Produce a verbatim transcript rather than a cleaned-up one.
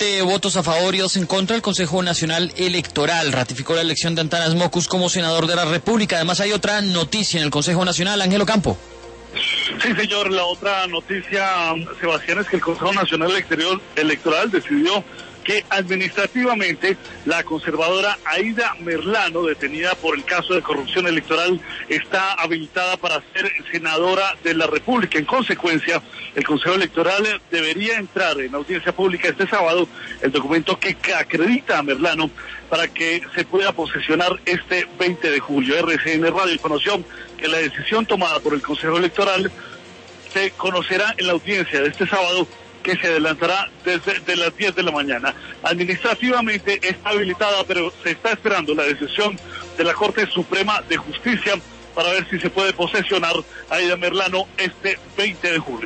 siete votos a favor y dos en contra, el Consejo Nacional Electoral ratificó la elección de Antanas Mockus como senador de la República. Además hay otra noticia en el Consejo Nacional. Ángelo Campo. Sí, señor, la otra noticia, Sebastián, es que el Consejo Nacional Electoral decidió que administrativamente la conservadora Aida Merlano, detenida por el caso de corrupción electoral, está habilitada para ser senadora de la República. En consecuencia, el Consejo Electoral debería entrar en audiencia pública este sábado el documento que acredita a Merlano para que se pueda posesionar este veinte de julio. R C N Radio conoció que la decisión tomada por el Consejo Electoral se conocerá en la audiencia de este sábado, que se adelantará desde de las diez de la mañana. Administrativamente está habilitada, pero se está esperando la decisión de la Corte Suprema de Justicia para ver si se puede posesionar a Aida Merlano este veinte de julio.